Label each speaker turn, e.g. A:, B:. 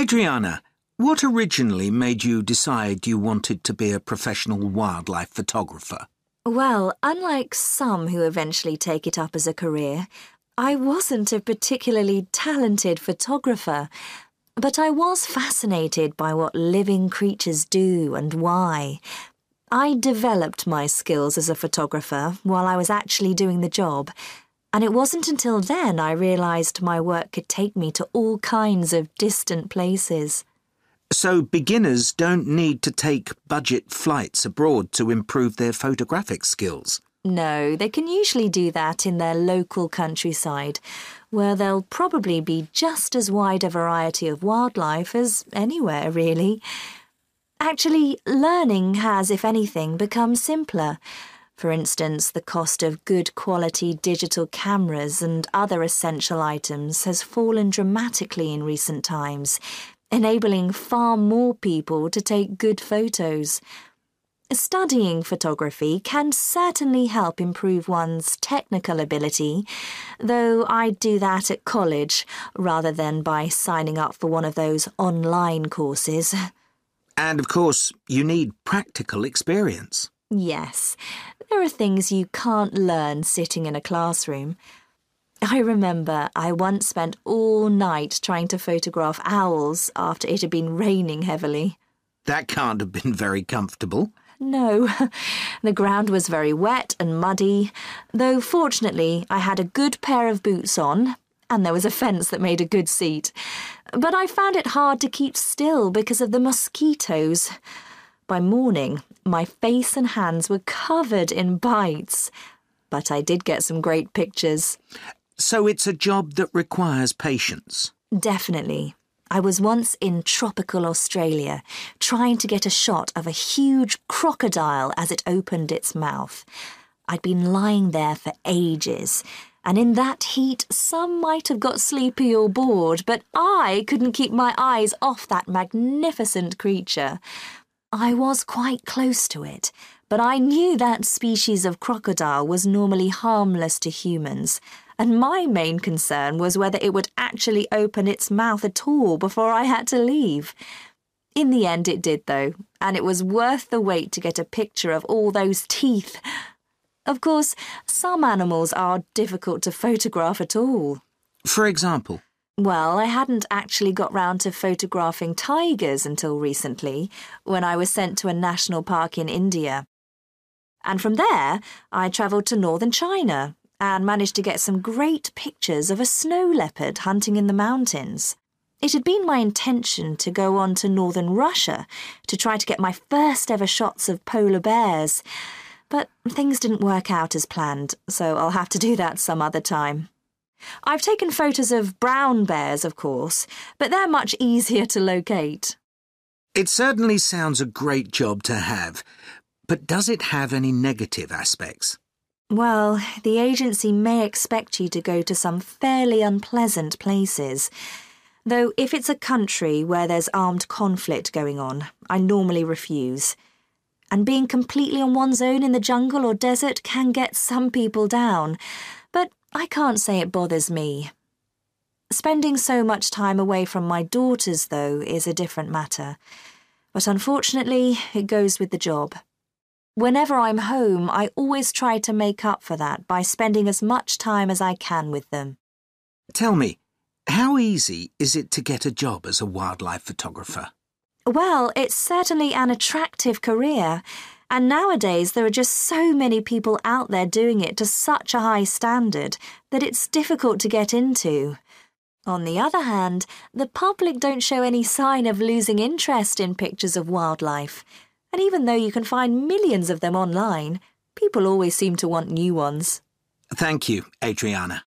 A: Adriana, what originally made you decide you wanted to be a professional wildlife photographer?
B: Well, unlike some who eventually take it up as a career, I wasn't a particularly talented photographer, but I was fascinated by what living creatures do and why. I developed my skills as a photographer while I was actually doing the job, and it wasn't until then I realised my work could take me to all kinds of distant places.
A: So beginners don't need to take budget flights abroad to improve their photographic skills?
B: No, they can usually do that in their local countryside, where there'll probably be just as wide a variety of wildlife as anywhere, really. Actually, learning has, if anything, become simpler. For instance, the cost of good quality digital cameras and other essential items has fallen dramatically in recent times, enabling far more people to take good photos. Studying photography can certainly help improve one's technical ability, though I'd do that at college rather than by signing up for one of those online courses.
A: And of course, you need practical experience.
B: Yes, there are things you can't learn sitting in a classroom. I remember I once spent all night trying to photograph owls after it had been raining heavily.
A: That can't have been very comfortable.
B: No, the ground was very wet and muddy, though fortunately I had a good pair of boots on and there was a fence that made a good seat. But I found it hard to keep still because of the mosquitoes. By morning, my face and hands were covered in bites, but I did get some great pictures.
A: So it's a job that requires patience.
B: Definitely. I was once in tropical Australia, trying to get a shot of a huge crocodile as it opened its mouth. I'd been lying there for ages, and in that heat some might have got sleepy or bored, but I couldn't keep my eyes off that magnificent creature. I was quite close to it, but I knew that species of crocodile was normally harmless to humans, and my main concern was whether it would actually open its mouth at all before I had to leave. In the end it did, though, and it was worth the wait to get a picture of all those teeth. Of course, some animals are difficult to photograph at all.
A: For example?
B: Well, I hadn't actually got round to photographing tigers until recently, when I was sent to a national park in India. And from there, I travelled to northern China and managed to get some great pictures of a snow leopard hunting in the mountains. It had been my intention to go on to northern Russia to try to get my first ever shots of polar bears, but things didn't work out as planned, so I'll have to do that some other time. I've taken photos of brown bears, of course, but they're much easier to locate.
A: It certainly sounds a great job to have, but does it have any negative aspects?
B: Well, the agency may expect you to go to some fairly unpleasant places, though if it's a country where there's armed conflict going on, I normally refuse. And being completely on one's own in the jungle or desert can get some people down, but I can't say it bothers me. Spending so much time away from my daughters, though, is a different matter. But unfortunately, it goes with the job. Whenever I'm home, I always try to make up for that by spending as much time as I can with them.
A: Tell me, how easy is it to get a job as a wildlife photographer?
B: Well, it's certainly an attractive career, and nowadays there are just so many people out there doing it to such a high standard that it's difficult to get into. On the other hand, the public don't show any sign of losing interest in pictures of wildlife. And even though you can find millions of them online, people always seem to want new ones.
A: Thank you, Adriana.